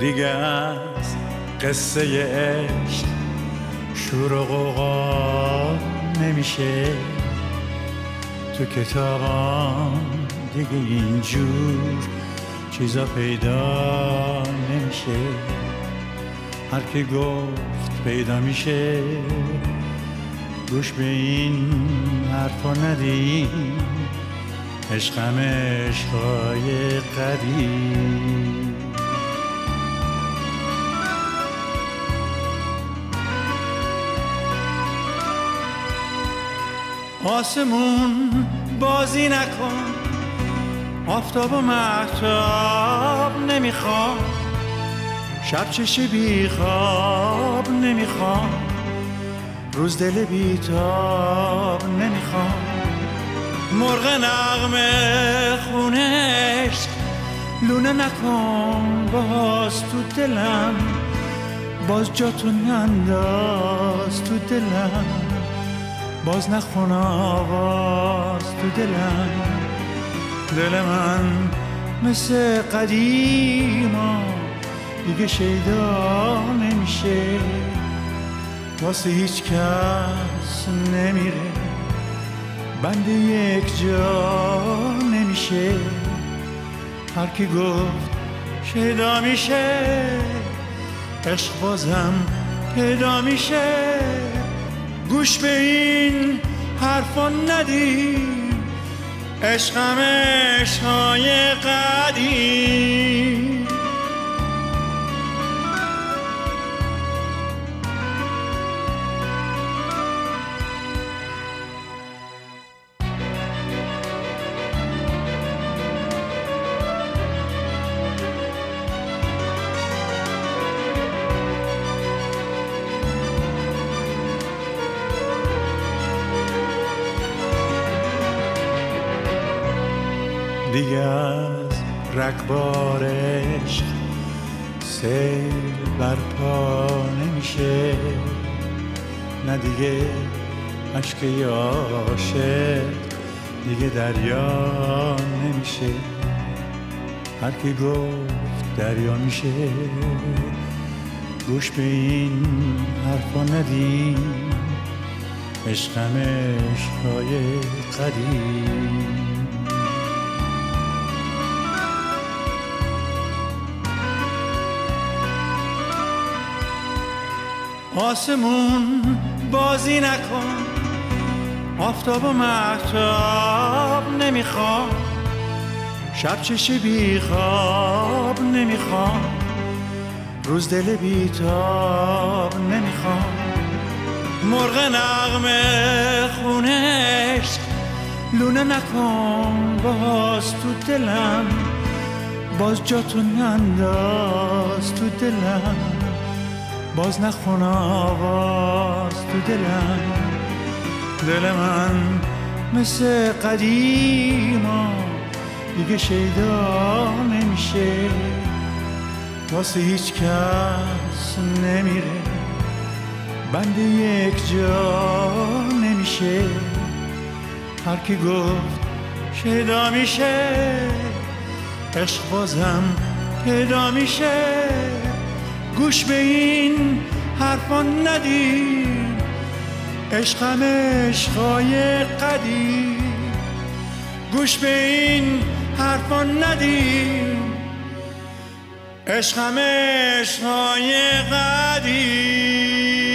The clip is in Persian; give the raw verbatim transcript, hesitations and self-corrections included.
دیگه از قصه عشق شور و غوغا نمیشه، تو کتابان دیگه اینجور چیزا پیدا نمیشه. هر کی گفت پیدا میشه گوش به این حرفا ندیم، عشقم عشقای قدیم. آسمون بازی نکن، آفتاب و مهتاب نمیخوام، شب چشه بی خواب نمیخوام، روز دل بی تاب نمیخوام. مرغ نغمه خونش لونه نکن باز تو دلم، باز جا تو ننداز تو دلم، باز نخون آواز تو دلم. دل من مثل قدیما دیگه شیدا نمیشه، واسه هیچ کس نمیره، بند یک جا نمیشه. هر کی گفت شیدا میشه عشق بازم پیدا میشه. گوش به این حرفا ندیم، عشقم عشقای قدیم. دیگه از رگبار عشق سیل برپا نمیشه، نه دیگه اشک عاشق دیگه دریا نمیشه. هر کی گفت دریا میشه گوش به این حرفا ندیم، عشقم عشقای قدیم. آسمون بازی نکن، آفتاب و مهتاب نمیخوام، شب چشه بی خواب نمیخوام، روز دل بی تاب نمیخوام. مرغ نغمه خونش لونه نکن باز تو دلم، باز جا تو ننداز تو دلم، باز نخون آواز تو دلم. دل من مثل قدیما دیگه شیدا نمیشه، واسه هیچ کس نمیره، بند یک جا نمیشه. هر کی گفت شیدا میشه عشق بازم پیدا میشه. گوش به این حرفا ندیم، عشقم عشقای قدیم. گوش به این حرفا ندیم، عشقم عشقای قدیم.